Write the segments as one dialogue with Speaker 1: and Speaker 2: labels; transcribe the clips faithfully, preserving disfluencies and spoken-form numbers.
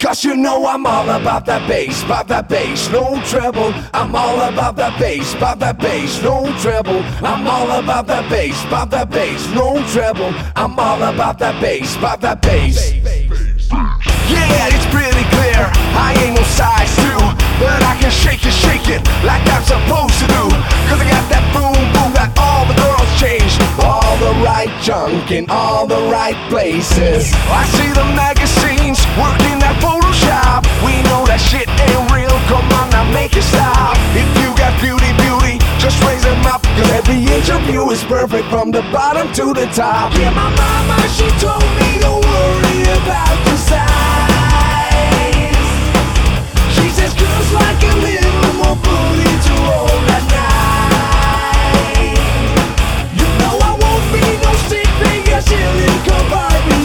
Speaker 1: Because you know I'm all about that bass, about that bass, no treble. I'm all about that bass, about that bass, no treble. I'm all about that bass, about that bass, no treble. I'm all about that bass, about that bass. Yeah, it's pretty clear, I ain't no size two, but I can shake it, shake it like I'm supposed to do. Cause I got that boom boom, got all the girls changed, all the right junk in all the right places. I see the magazines working that Photoshop. We know that shit ain't real, come on now make it stop. If you got beauty, beauty, just raise them up. Cause every interview is perfect from the bottom to the top. Yeah, my mama, she told me don't worry about the size. She says girls like a little more booty to hold at night. You know I won't be no stick figure, she'll cover me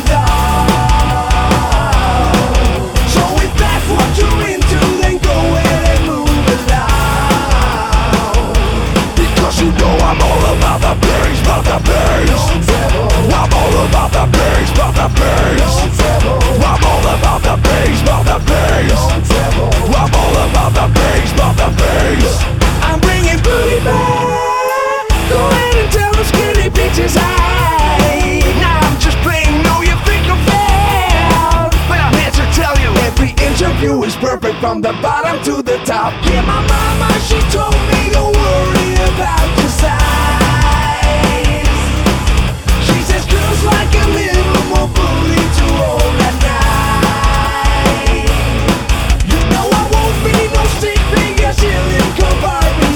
Speaker 1: down. So if that's what you're into, then go ahead and move along. Because you know I'm all about the bass, about the bass. I'm all about the bass, about the bass. I'm all about the bass, about the bass. I'm all about the bass, about the bass. I'm bringing booty back. Go ahead and tell the skinny bitches hi. Now I'm just playing, no you think I'm fair. But I'm here to tell you, every interview is perfect from the bottom to the top. Yeah, my mama, she told me don't worry about the size. She says girls like a little more booty to hold at night. You know I won't be no stick figure, she'll cover me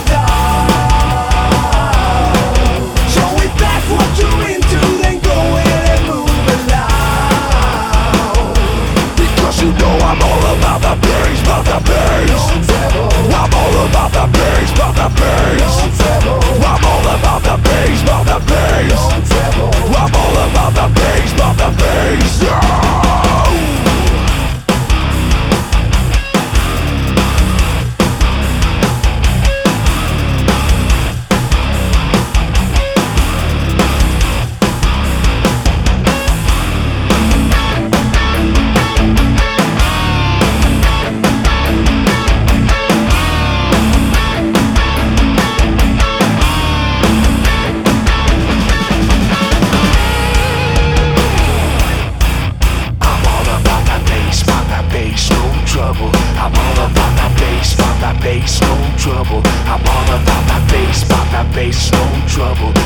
Speaker 1: down. So if that's what you're into, then go ahead and move along. Because you know I'm all about the bass, about the bass. I'm all about the bass, about the bass. I'm all about the bass, about the bass. I'm all about the bass, about the bass. Yeah. I'm all about that bass, about that bass, no trouble. I'm all about that bass, about that bass, no trouble.